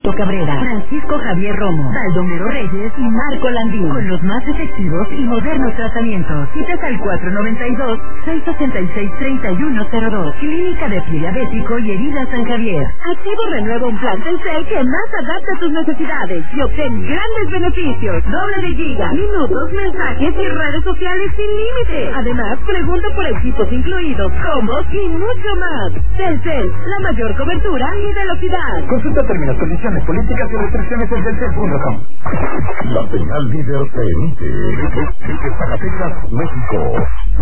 Cabrera, Francisco Javier Romo, Baldomero Reyes y Marco Landín, con los más efectivos y modernos tratamientos. Citas al 492-666-3102. Clínica de Pie Diabético y Heridas San Javier. Activo renueva un plan Telcel que más adapta a tus necesidades y obtén grandes beneficios. Doble de giga, minutos, mensajes y redes sociales sin límite. Además, pregunta por equipos incluidos, combos y mucho más. Telcel, la mayor cobertura y velocidad. Consulta términos, condiciones, políticas y restricciones en telcel.com. La señal líder se emite desde Zacatecas, México.